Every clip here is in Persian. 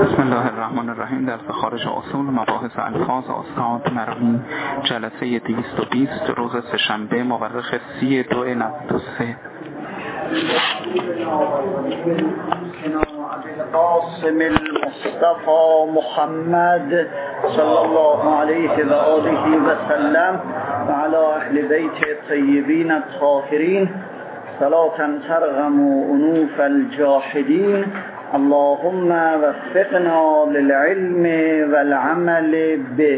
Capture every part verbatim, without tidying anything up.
بسم الله الرحمن الرحیم. درس خارج اصول مباحث الفاظ استاد مرحوم جلسه دویست و بیست روز سه‌شنبه مورخ سی دو نود و سه. القاسم المصطفى محمد صلی الله علیه و آله و سلم و علی اهل بیت الطیبین الطاهرین صلاة ترغم انوف الجاحدین. اللهم وفقنا للعلم والعمل به.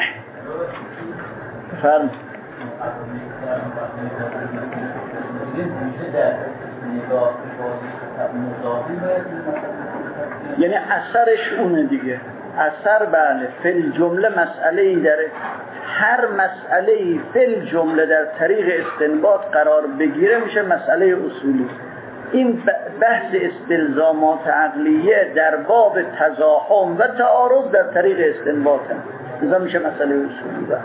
فرم یعنی اثرش اونه دیگه. اثر بله فل جمله مسئله ای داره، هر مسئله ای فل جمله در طریق استنباط قرار بگیره میشه مسئله اصولی. این بحث استلزامات عقلیه در باب تزاحم و تعارض در طریق استنباط هم این میشه مسئله اصولی. بله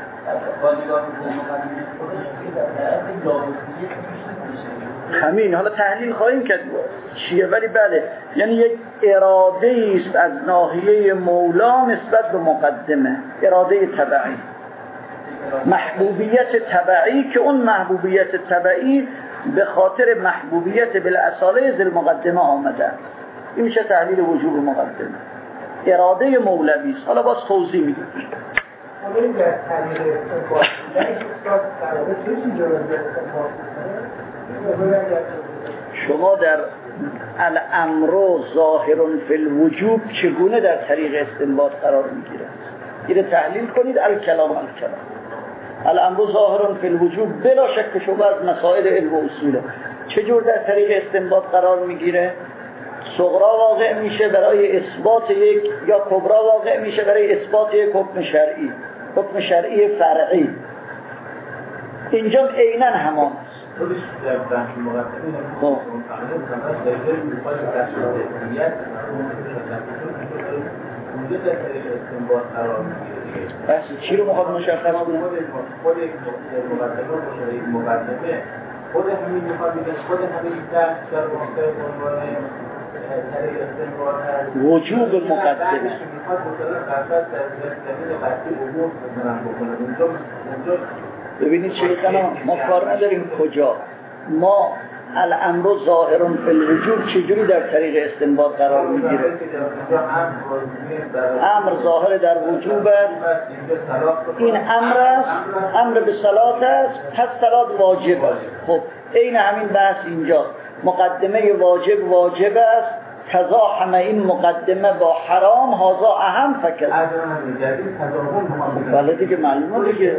همین. حالا تحلیل خواهیم کرد چیه، ولی بله یعنی یک اراده است از ناحیه مولا نسبت به مقدمه، اراده تبعی، محبوبیت تبعی که اون محبوبیت تبعی به خاطر محبوبیت بالاصاله ذل مقدمه آمده. این میشه تحلیل وجوب مقدمه، اراده مولوی است. حالا باز توضیح میدیم. شما در الامر ظاهر فی الوجوب چگونه در طریق استنباط قرار میگیره؟ اینو تحلیل کنید. الکلام الکلام الامر ظاهر فی الوجوب بلا شک شما از مسائل علم و اصوله. چجور در طریق استنباط قرار میگیره؟ صغرا واقع میشه برای اثبات یک، یا کبرا واقع میشه برای اثبات یک حکم شرعی، حکم شرعی فرعی. اینجا عیناً همان است. خودش در بحث مقدمه خب اونجا در طریق استنباط قرار میگیره. بحث چی رو مخواد مشخص کنه؟ خود مقدمه و شرعی مقدمه خود همین میخواد بگه خود همین بحث در واقع عنوان طریق استنباط هست. وجوب المقدمه میخواد مثلا قرصت در زمین قطعی عموم بکنه. اونجا اونجا ببینید چه ما کار نداریم کجا. ما الامر ظاهر فی الوجوب چجوری در طریق استنباط قرار میگیره؟ امر ظاهر در وجوب است. این امر است، امر به صلات است، پس صلات واجب است. خب این همین بحث اینجا. مقدمه واجب واجب است، تزاحم این مقدمه با حرام، هذا اهم فکر. بله دیگه معلومه دیگه.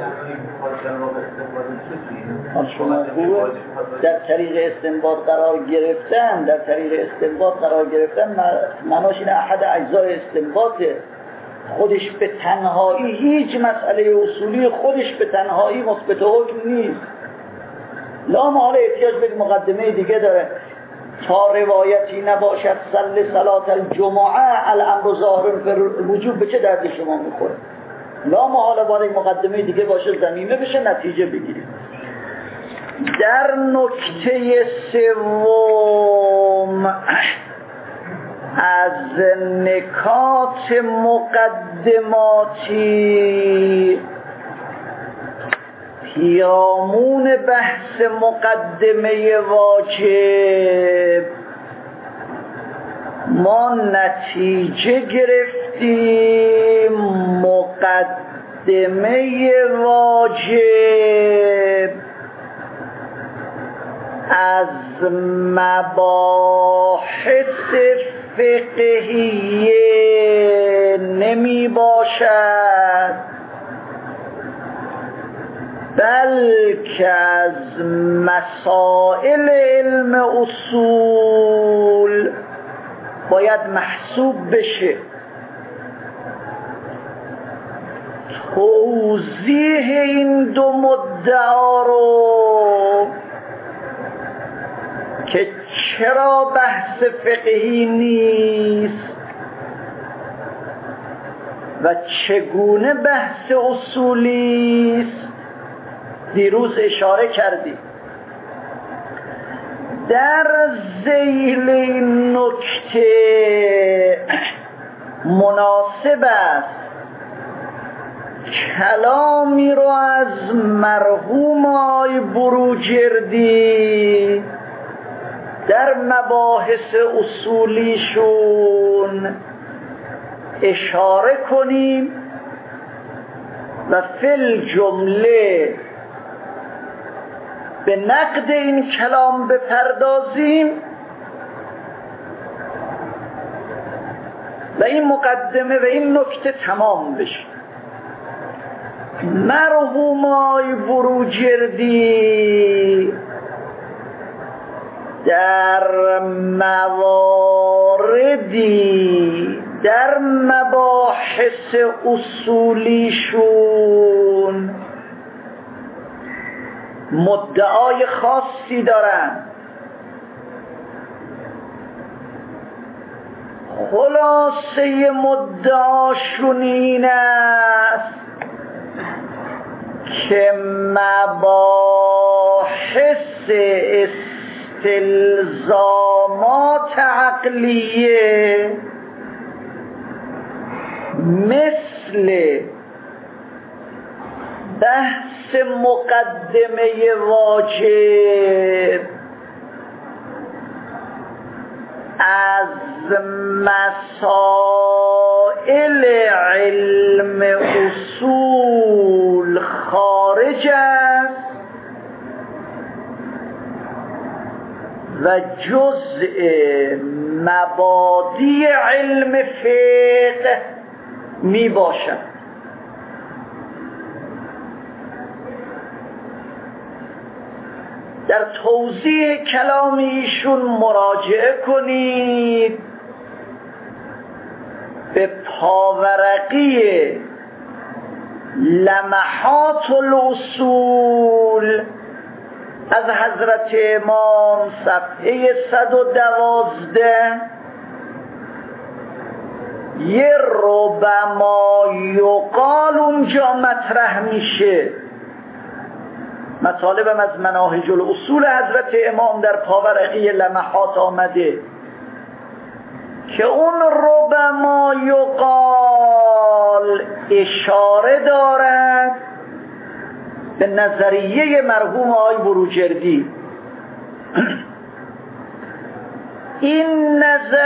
شما خوبه در طریق استنباط قرار گرفتن، در طریق استنباط قرار گرفتن معناش این احد اجزای استنباطه. خودش به تنهایی هیچ مسئله اصولی خودش به تنهایی مثبت حکم نیست. لا محاله احتیاج به مقدمه دیگه داره. تا روایتی نباشد صلی صلات الجمعه الامر ظاهر فی الوجوب به چه درد شما میخوره؟ لا محاله باید مقدمه دیگه باشه زمینه بشه نتیجه بگیریم. در نکته سوم از نکات مقدماتی پیرامون بحث مقدمه واجب ما نتیجه گرفتیم مقدمه واجب از مباحث فقهیه نمی باشد، بلکه از مسائل علم اصول باید محسوب بشه. توضیح این دو مدعا رو که چرا بحث فقهی نیست و چگونه بحث اصولی است دیروز اشاره کردیم. در ذیل این نکته مناسب است کلامی رو از مرحوم آقای بروجردی در مباحث اصولیشون اشاره کنیم و فی الجمله به نقد این کلام بپردازیم و این مقدمه و این نکته تمام بشه. مرحوم آقای بروجردی در مواردی در مباحث اصولیشون مدعای خاصی دارن. خلاصه مدعاشون این است که مباحث استلزامات عقلیه مثل بحث مقدمه واجب از مسائل علم اصول خارج است و جزء مبادی علم فقه می باشد. در توضیح کلام ایشون مراجعه کنید به پاورقی لمحات الاصول از حضرت امام صفحه صد و دوازده. یه ربما یقال اونجا مطرح میشه، مطالبم از مناهج الاصول حضرت امام در پاورقی لمحات آمده که اون ربما یقال اشاره دارد به نظریه مرحوم آقای بروجردی. این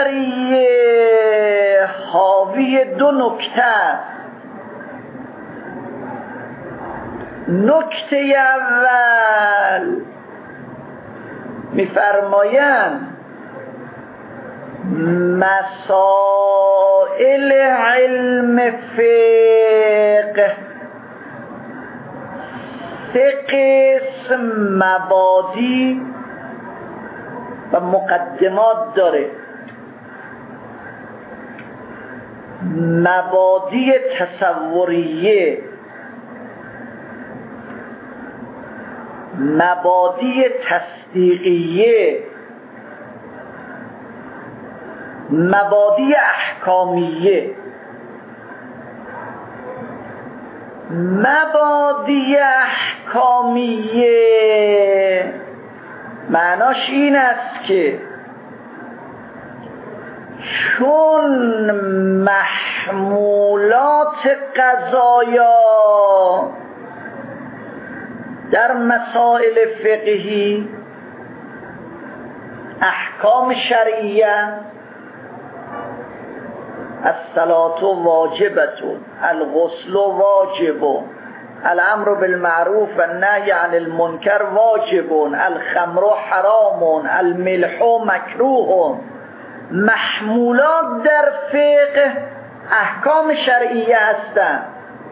نظریه حاوی دو نکته است. نکته اول می‌فرمایند مسائل علم فقه سه قسم مبادی و مقدمات داره. مبادی تصوریه، مبادی تصدیقیه، مبادی احکامیه. مبادی احکامیه معناش این است که چون محمولات قضایا در مسائل فقهی احکام شرعیه، الصلاة واجبة، الغسل واجب، الامر بالمعروف والنهی عن المنکر واجب، الخمر حرام، الملح مکروه. محمولات در فقه احکام شرعیه هستند.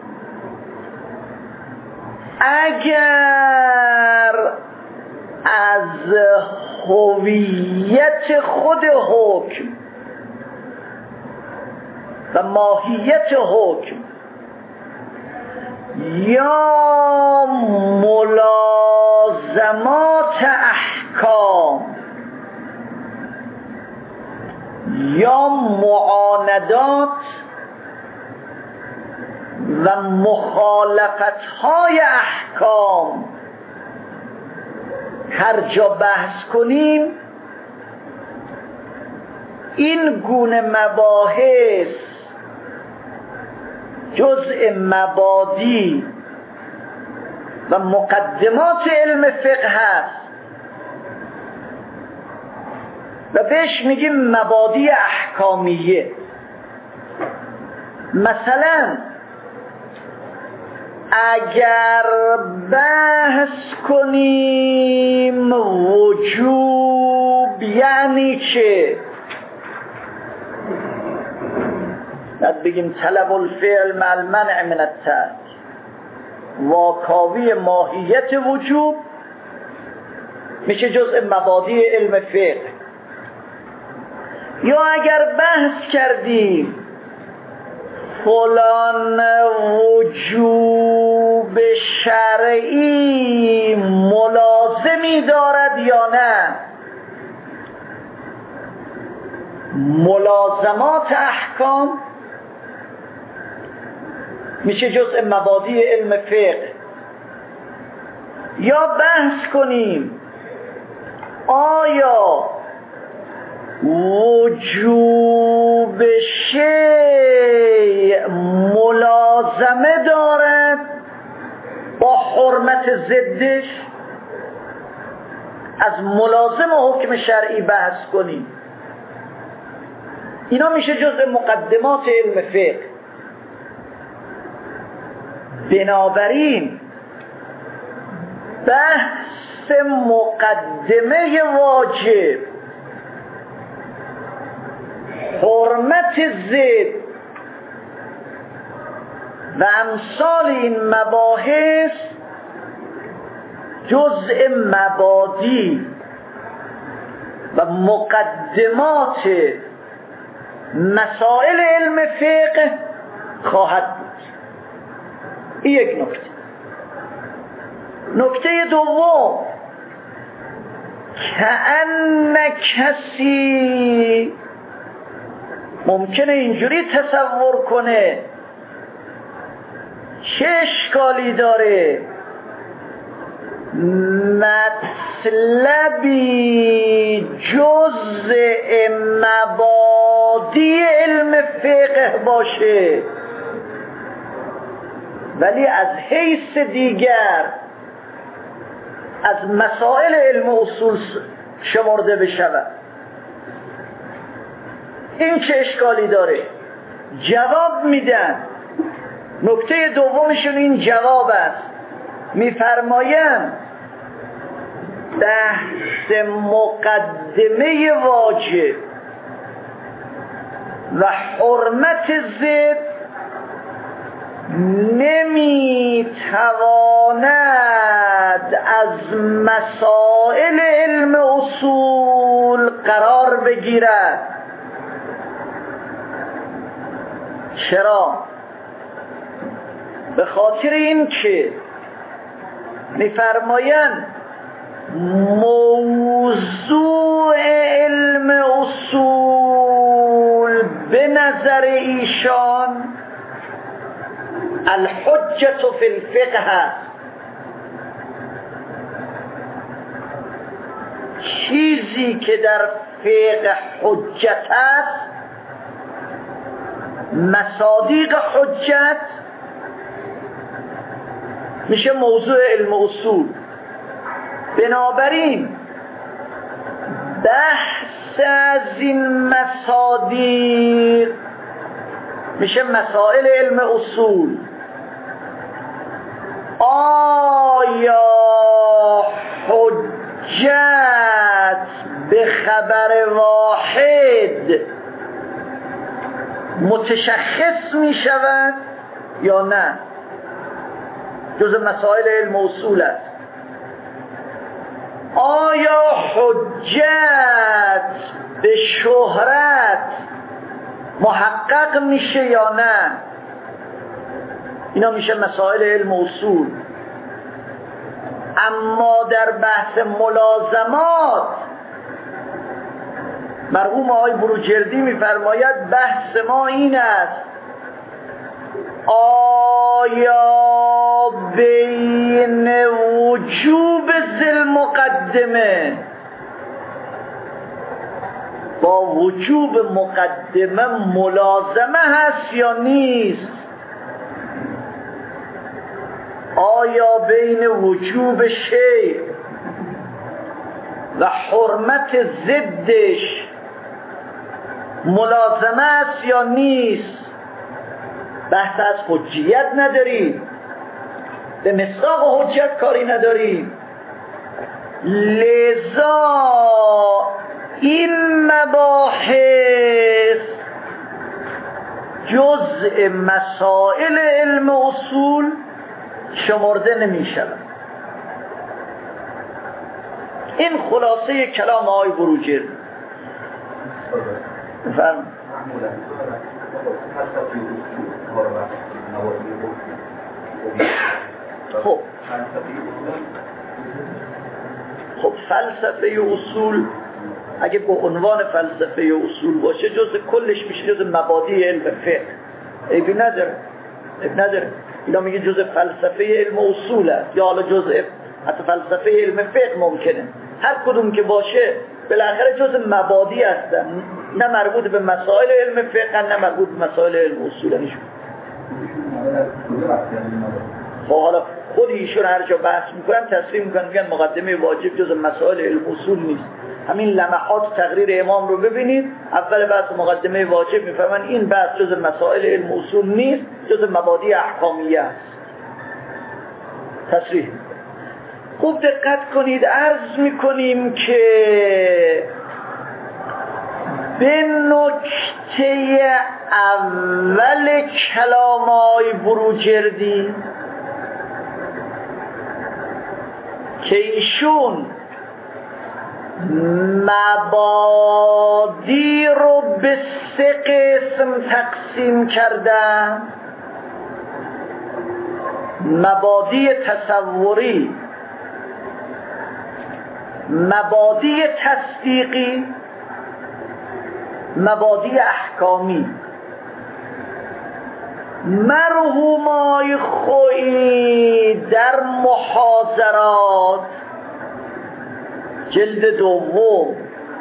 اگر از هویت خود حکم و ماهیت حکم یا ملازمات احکام یا معاندات و مخالفت‌های احکام هر جا بحث کنیم، این گونه مباحث جزء مبادی و مقدمات علم فقه هست و بهش میگیم مبادی احکامیه. مثلا اگر بحث کنیم وجوب یعنی چه، بعد بگیم طلب الفعل مع المنع من الترک، واکاوی ماهیت وجوب میشه جزء مبادی علم فقه. یا اگر بحث کردیم فلان وجوب شرعی ملازمی دارد یا نه، ملازمات احکام میشه جزء مبادی علم فقه. یا بحث کنیم آیا وجوب شیء ملازمه دارد با حرمت ضدش، از ملازم حکم شرعی بحث کنیم. اینا میشه جزء مقدمات علم فقه. بنابراین بحث مقدمه واجب، حرمت ضد و امثال این مباحث جزء مبادی و مقدمات مسائل علم فقه خواهد بود. این یک نکته. نکته دوم، کأن کسی ممکنه اینجوری تصور کنه چه اشکالی داره مطلبی جزء مبادی علم فقه باشه ولی از حیث دیگر از مسائل علم اصول شمرده بشود. این چه اشکالی داره؟ جواب میدن. نکته دومشون این جواب است. میفرمایند بحث مقدمه واجب و حرمت ضد نمیتواند از مسائل علم اصول قرار بگیرد. چرا؟ به خاطر این که میفرمایند موضوع علم اصول به نظر ایشان الحجة فی الفقه هست. چیزی که در فقه حجت است، مصادیق حجت، میشه موضوع علم اصول. بنابراین بحث از این مصادیق میشه مسائل علم اصول. آیا حجت به خبر واحد متشخص می شود یا نه؟ جز مسائل علم اصول است. آیا حجت به شهرت محقق میشه یا نه؟ اینا میشه مسائل علم اصول. اما در بحث ملازمات مرحوم آقای بروجردی میفرماید بحث ما این است آیا بین وجوب ذل مقدمه با وجوب مقدمه ملازمه هست یا نیست؟ آیا بین وجوب شیء و حرمت ضدش ملازمه است یا نیست؟ بحث از حجیت نداریم، به مصداق حجت کاری نداریم. لذا این مباحث جزء مسائل علم اصول شمرده نمی شود. این خلاصه کلام آقای بروجردی. بفرم. خب خب فلسفه اصول اگه به عنوان فلسفه اصول باشه جز کلش میشه جز مبادی علم فقه، عیبی نداره، عیب نداره. اینا میگه جز فلسفه علم اصول است یا حالا جز حتی فلسفه علم فقه ممکنه، هر کدوم که باشه بالاخره جز مبادی هستن، نه مربوط به مسائل علم فقه نه مربوط به مسائل علم اصول. نشون خب حالا خود ایشون هر جا بحث میکنن تصریح میکنن میگن مقدمه واجب جز مسائل علم اصول نیست. همین لمحات تقریر امام رو ببینید، اول بحث مقدمه واجب میفهمن این بحث جز مسائل علم اصول نیست، جز مبادی احکامیه است. تصریح خوب دقت کنید. عرض میکنیم که به نکته اول کلامای بروجردی که ایشون مبادی رو به سه قسم تقسیم کردن: مبادی تصوری، مبادی تصدیقی، مبادی احکامی. مرحومای خویی در محاضرات جلد دوم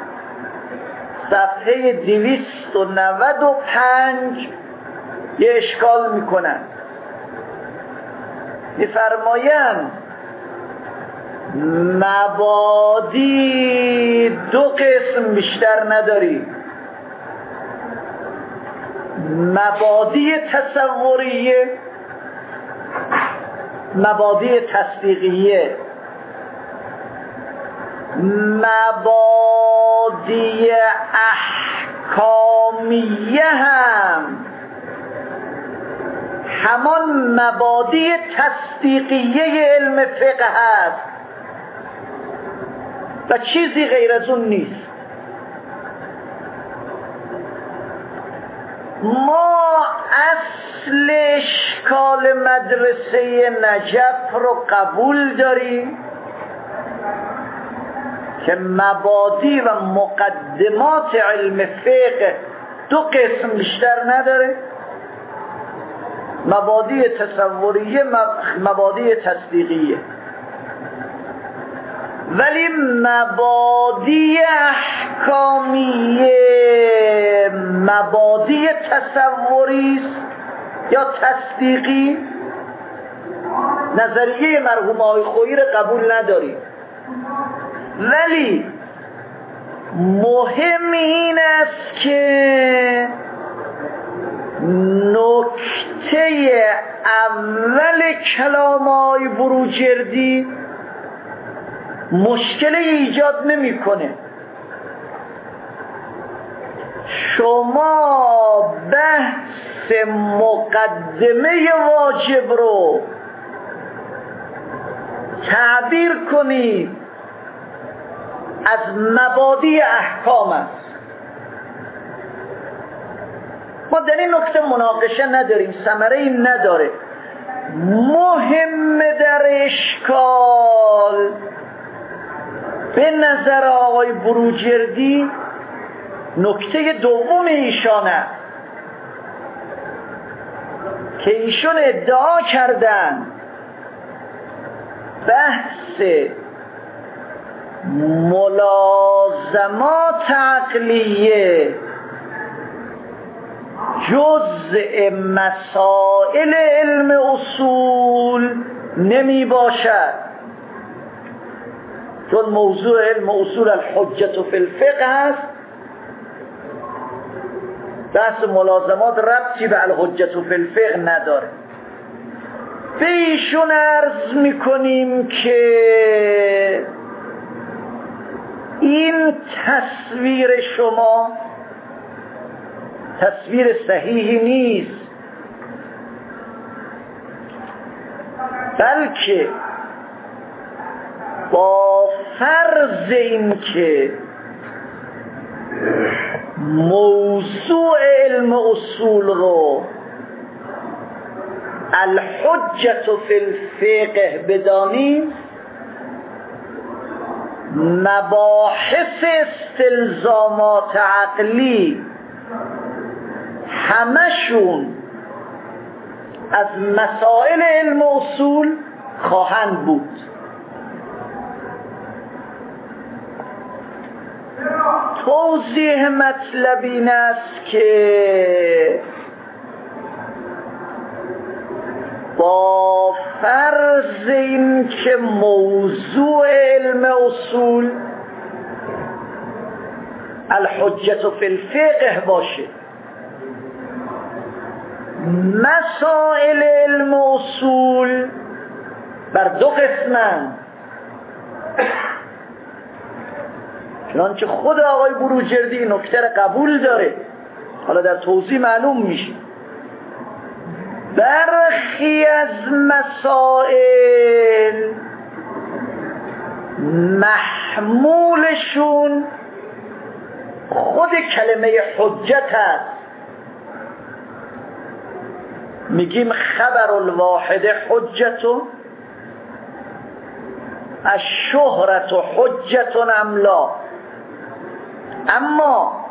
صفحه دویست و نود و پنج یه اشکال میکنن، میفرمایند مبادی دو قسم بیشتر نداریم: مبادی تصوریه، مبادی تصدیقیه. مبادی احکامیه هم همان مبادی تصدیقیه علم فقه هست و چیزی غیر از اون نیست. ما اصل اشکال مدرسه نجف رو قبول داریم که مبادی و مقدمات علم فقه دو قسم بیشتر نداره: مبادی تصوریه، مبادی تصدیقیه. ولی مبادی احکامیه مبادی تصوری است یا تصدیقی، نظریه مرحوم آقای خویی رو قبول نداریم. ولی مهم این است که نکته اول کلام آقای بروجردی مشکل ایجاد نمیکنه. شما بحث مقدمه واجب رو تعبیر کنید از مبادی احکام است. ما در این نکته مناقشه نداریم، ثمره این نداره. مهم در اشکال به نظر آقای بروجردی نکته دوم ایشان است که ایشون ادعا کردن بحث ملازمات عقلیه جزء مسائل علم اصول نمی باشد، چون موضوع علم اصول الحجت فی الفقه هست. بحث ملازمات ربطی به الحجت فی الفقه نداره. به ایشون عرض میکنیم که این تصویر شما تصویر صحیحی نیست، بلکه با فرض این که موضوع علم اصول رو الحجت فی الفقه بدانیم، مباحث استلزامات عقلی همشون از مسائل علم اصول خواهند بود. توضیح مطلب این است که با فرض این که موضوع علم اصول الحجت فی الفقه باشه، مسائل علم اصول بر دو قسمن، چنانچه خود آقای بروجردی نکته را قبول داره، حالا در توضیح معلوم میشه. برخی از مسائل محمولشون خود کلمه حجت هست. میگیم خبر الواحد حجتون، الشهرت حجتون املا. اما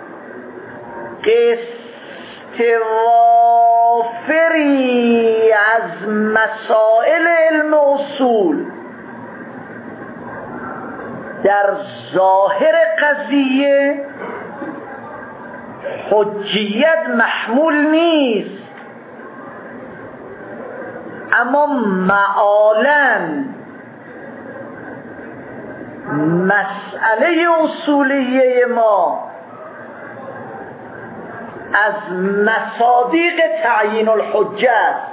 قسطوافری از مسائل علم اصول در ظاهر قضیه حجیت محمول نیست، اما معالاً مسئله اصولیه ما از مصادیق تعیین الحجه است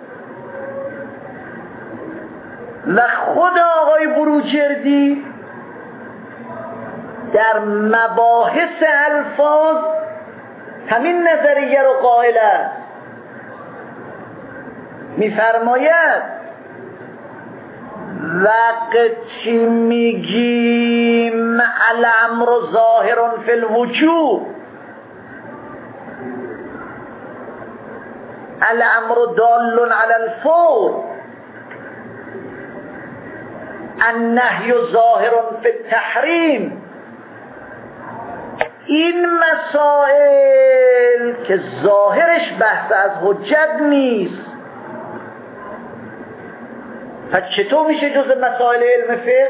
و خود آقای بروجردی در مباحث الفاظ همین نظریه رو قائل است. می‌فرماید وقتی میگیم الامر ظاهر فی الوجوب، الامر دال علی الفور، النهی ظاهر فی التحریم، این مسائل که ظاهرش بحث از حجت نیست، پس چطور میشه جز مسائل علم فقه؟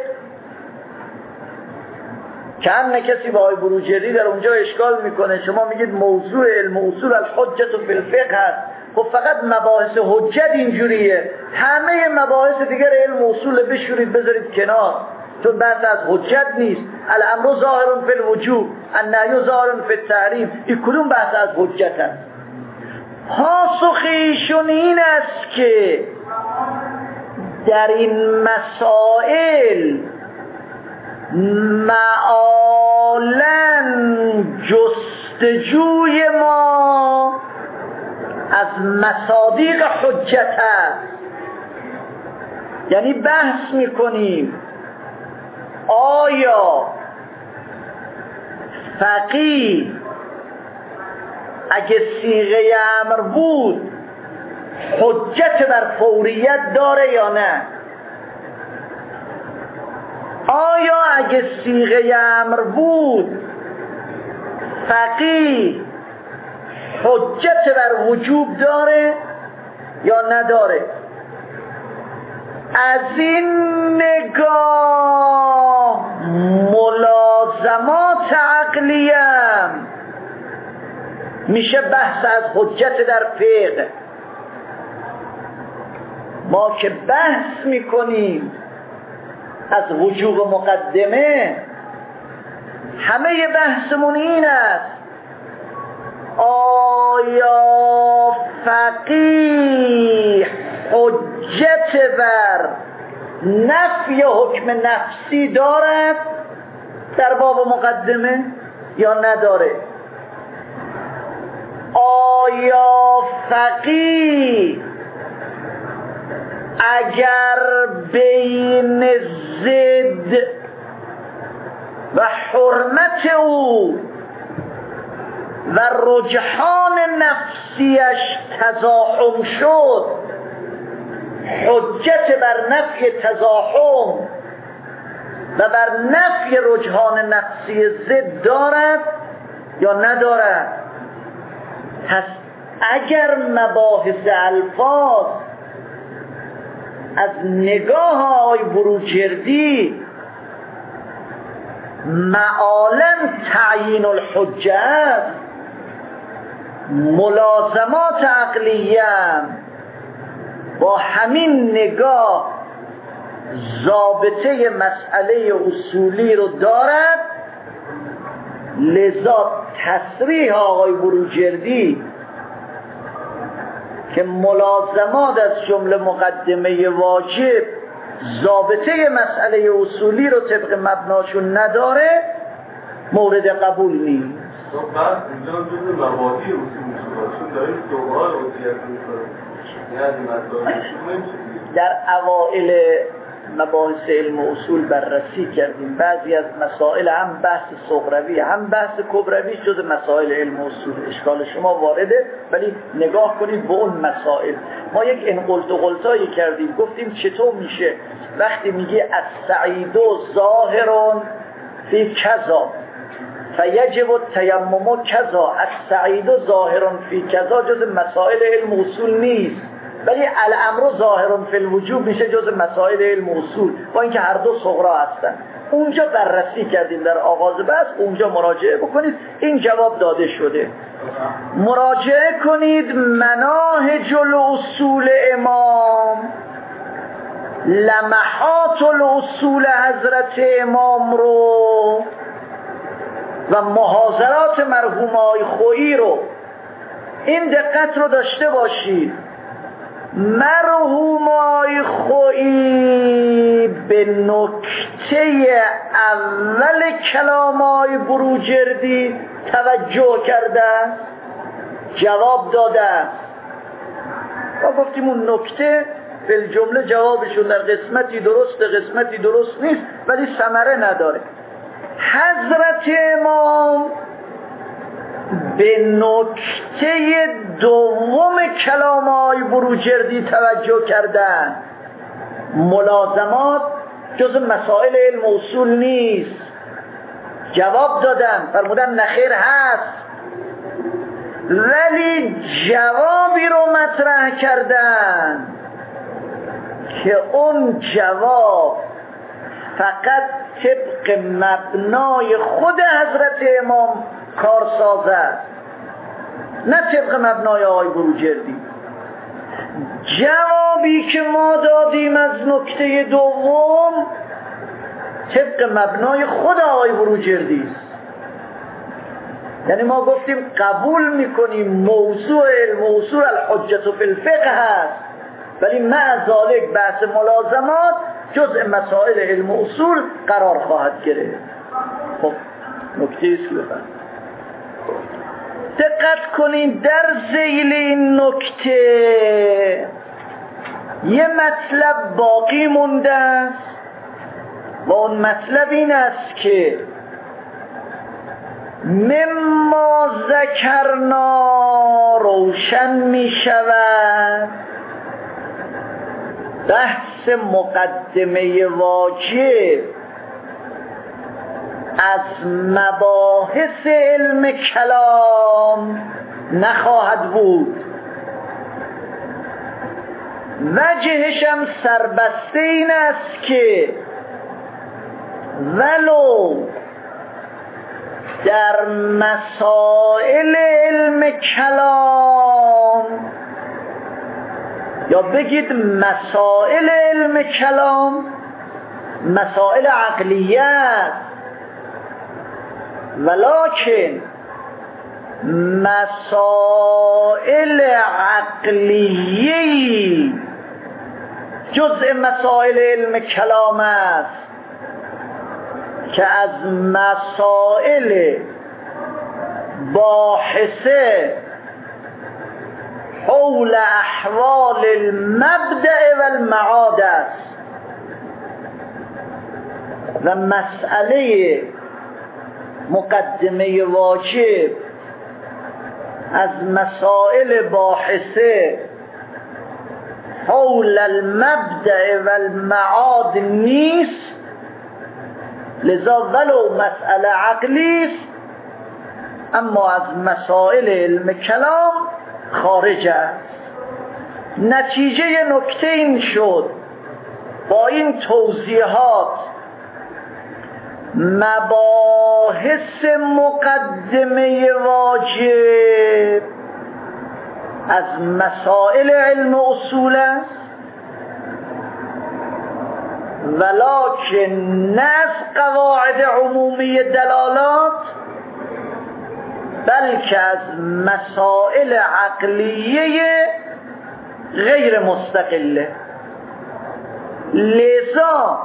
کم کسی با آقای بروجردی در اونجا اشکال میکنه. شما میگید موضوع علم اصول الحجت فی الفقه هست، خب فقط مباحث حجت اینجوریه، همه مباحث دیگر علم اصول بشورید بذارید کنار، چون بحث از حجت نیست. الامر ظاهر فی الوجوب، النهی ظاهر فی التحریم، این کدوم بحث از حجت هست؟ پاسخ ایشون این است که در این مسائل معالاً جستجوی ما از مصادیق حجت است، یعنی بحث میکنیم آیا فقیه اگه صیغه امر بود حجت بر فوریت داره یا نه؟ آیا اگه صیغه امر بود فقیه حجت بر وجوب داره یا نداره؟ از این نگاه ملازمات عقلیم میشه بحث از حجت در فقه. ما که بحث میکنیم از وجوب مقدمه، همه بحثمون این است آیا فقیه حجت بر نفی حکم نفسی دارد در باب مقدمه یا نداره؟ آیا فقیه اگر بین ضد و حرمت او و رجحان نفسیش تزاحم شد، حجت بر نفی تزاحم و بر نفی رجحان نفسی ضد دارد یا ندارد؟ پس اگر مباحث الفاظ از نگاه آقای بروجردی معالم تعیین الحجه است، ملازمات عقلیه با همین نگاه ضابطه مسئله اصولی رو دارد، لذا تصریح آقای بروجردی که ملازمات از جمله مقدمه واجب ضابطه مسئله اصولی رو طبق مبناشون نداره، مورد قبول نیست. در اوائل مباحث علم و اصول بررسی کردیم بعضی از مسائل، هم بحث صغروی هم بحث کبروی جز مسائل علم و اصول. اشکال شما وارده، ولی نگاه کنید به اون مسائل. ما یک انقلت و غلطایی کردیم، گفتیم چطور میشه وقتی میگه السعید ظاهر فی کذا فیجب التیمم کذا، السعید ظاهر فی کذا جز مسائل علم و اصول نیست، ولی الامر ظاهر فی الوجوب میشه جز مسائل علم و اصول، با اینکه هر دو صغرا هستن. اونجا بررسی کردیم در آغاز بحث، اونجا مراجعه بکنید، این جواب داده شده. مراجعه کنید مناهج الاصول امام، لمحات الاصول حضرت امام رو و محاضرات مرحوم آقای خویی رو، این دقت رو داشته باشید. مرحوم آقای خویی به نکته اول کلام آقای بروجردی توجه کرده، جواب داده. ما گفتیم اون نکته فی الجمله جوابشون در قسمتی درست قسمتی درست نیست، ولی ثمره نداره. حضرت امام به نکته دوم کلام آقای بروجردی توجه کردن، ملازمات جز مسائل علم و اصول نیست. جواب دادن، فرمودن نخیر هست، ولی جوابی رو مطرح کردن که اون جواب فقط طبق مبنای خود حضرت امام کارساز است، نه طبق مبنای آقای بروجردی. جوابی که ما دادیم از نکته دوم طبق مبنای خود آقای بروجردی است. یعنی ما گفتیم قبول میکنیم موضوع علم و اصول الحجة فی الفقه هست، ولی مع ذالک بحث ملازمات جزء مسائل علم و اصول قرار خواهد گرفت. خب نکته است که بفرد دقت کنید در ذیل این نکته یه مطلب باقی مونده است و اون مطلب این است که مما ذکرنا روشن می شود بحث مقدمه واجب از مباحث علم کلام نخواهد بود. وجهش هم سربسته این است که ولو در مسائل علم کلام یا بگید مسائل علم کلام مسائل عقلیت، ولکن مسائل عقلیی جزء مسائل علم کلام است که از مسائل باحثه حول احوال المبدأ و المعاد است و مسئله مقدمه واجب از مسائل باحثه حول المبدأ و المعاد نیست، لذا ولو مسئله عقلی است اما از مسائل علم کلام خارج است. نتیجه نکته این شد با این توضیحات مباحث مقدمه واجب از مسائل علم اصول است، ولکن نه از قواعد عمومی دلالات بلکه از مسائل عقلیه غیر مستقله. لذا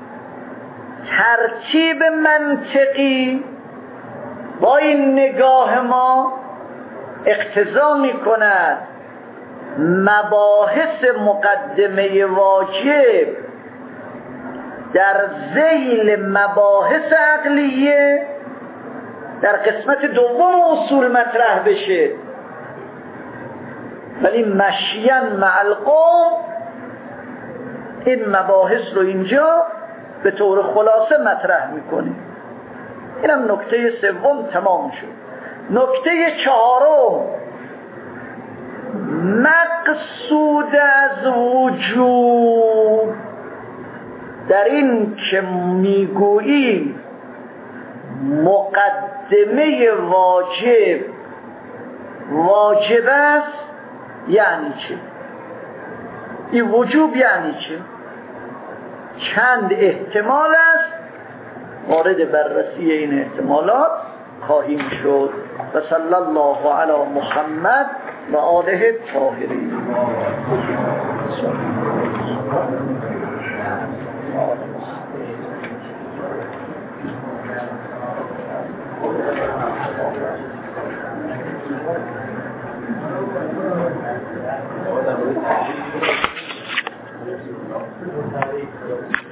ترتیب منطقی با این نگاه ما اقتضا می کند مباحث مقدمه واجب در ذیل مباحث عقلیه در قسمت دوم اصول مطرح بشه، ولی مشیاً مع القوم این مباحث رو اینجا به طور خلاصه مطرح میکنیم. اینم نکته سوم تمام شد. نکته چهارم، مقصود از وجوب در این که میگویی مقدمه واجب واجب است یعنی چه؟ این وجوب یعنی چه؟ چند احتمال است، وارد بررسی این احتمالات خواهیم شد. و صلی الله علی محمد و آله الطاهرین. Thank you.